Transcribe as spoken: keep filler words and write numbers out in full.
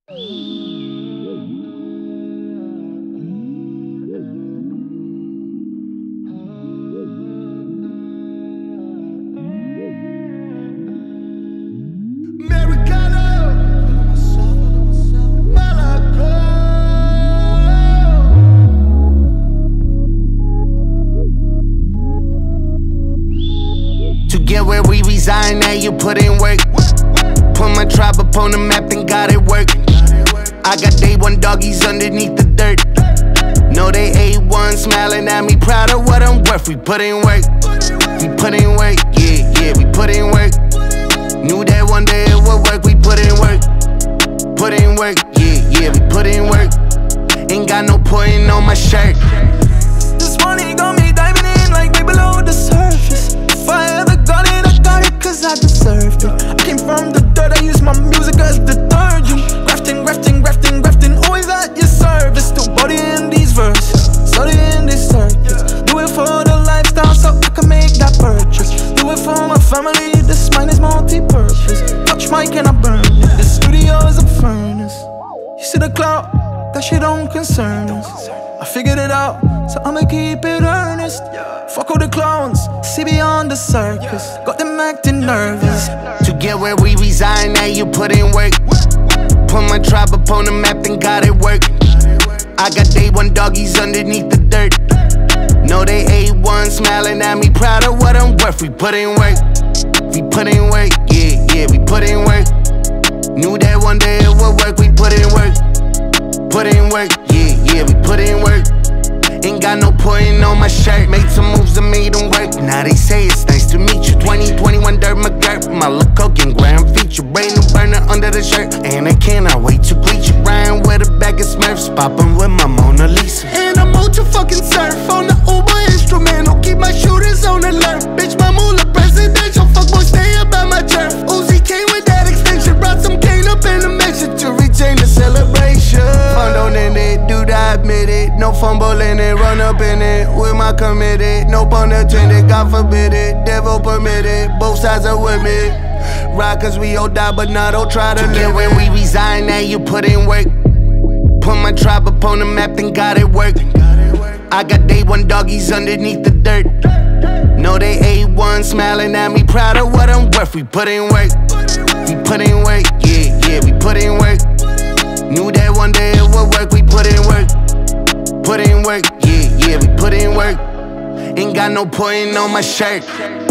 To get where we reside, now you put in work. Put my tribe up on the map and got it working. I got day one doggies underneath the dirt. Know they A one, smiling at me, proud of what I'm worth. We put in work, we put in work, yeah, yeah, we put in work. Knew that one day it would work, we put in work. Put in work, yeah, yeah, we put in work. Ain't got no point on my shirt. This money got me diving in like way below the surface. If I ever got it, I got it cause I deserved it. I came from the dirt, I use my music as detergent. Grafting, grafting, grafting, grafting, always at your service. Still bodying these verses, studying these circuits. Do it for the lifestyle so I can make that purchase. Do it for my family, this mine is multi-purpose. Touch mic and I burn it, the studio is a furnace. You see the cloud, that shit don't concern us. I figured it out, so I'ma keep it earnest. Fuck all the clowns, see beyond the circus. Got them acting nervous. To get where we reside, now you put in work. Put my tribe up on the map and got it working. I got day one doggies underneath the dirt. Know they A one, smiling at me, proud of what I'm worth. We put in work, we put in work, yeah, yeah, we put in work. Knew that one day it would work, we put in work. Put in work, yeah, yeah, we put in work. Ain't got no point on my shirt. Made some moves and made them work. Now they say it's nice to meet you. Twenty twenty-one Dirt McGirt. My look coking grand feature. Brain and burner under the shirt. And I cannot wait to bleach it. Ryan with a bag of Smurfs. Poppin' with my Mona Lisa. And I'm ultra fucking surf on the Uber instrumental. Keep my shooters on alert. Bitch, my moolah presidential. Fuckboy, stay about my turf. Uzi came with that extension. Brought some cane up in the mixture to retain the celebration. Fun in it, dude, I admit it. No fumble in it, run up in it. With my committed, no pun intended. God forbid it, devil permitted. Both sides are with me. Ride cause we all die, but not all try to, to live where we reside, now you put in work. Put my tribe up on the map and got it working. I got day one doggies underneath the dirt. Know they A one, smiling at me, proud of what I'm worth. We put in work, we put in work, yeah, yeah, we put in work. Knew that one day it would work, we put in work. Put in work, yeah, yeah, we put in work. Ain't got no point on my shirt.